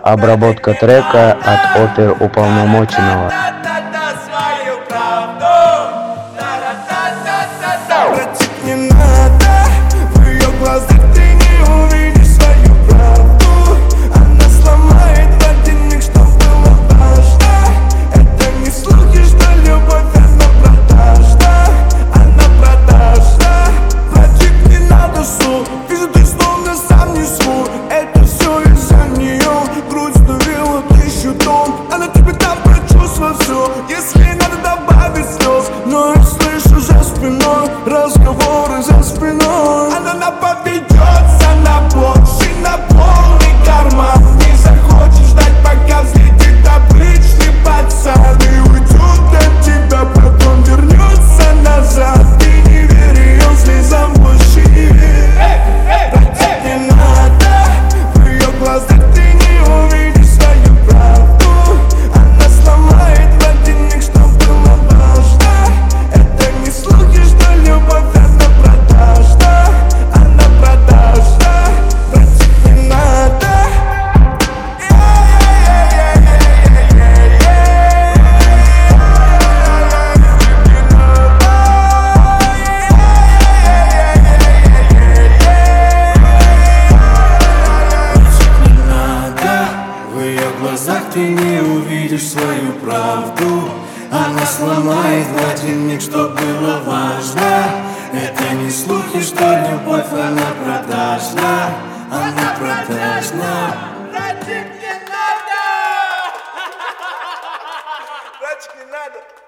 Обработка трека от оперуполномоченного. Врать не надо, в ее глазах ты не увидишь свою правду. Она сломает в один миг, что было важно. Это не слухи, что любовь она продажна. Она продажна. Врать не надо слух, вижу, ты словно сам не слух. Это все из-за нее, грудь сдавила тысячу тонн. Она тебе там прочувствовала все, если надо добавить слез. Но я слышу за спиной разговоры за спиной. Она поведется на площадь, на полный карман. Не захочешь ждать, пока взлетит обычный пацан и уйдет от тебя, потом вернется назад. Ты не верь ее слезам, больше не верь. Врать не надо, в ее глазах ты не увидишь свою правду. Она сломает в один миг, что было важно. Это не слухи, что любовь она продажна. Она продажна. Врать не надо. В ее глазах ты не увидишь свою правду. Она сломает в один миг, что было важно. Это не слухи, что любовь она продажна. Она продажна. Братик, не надо! Братик, не надо!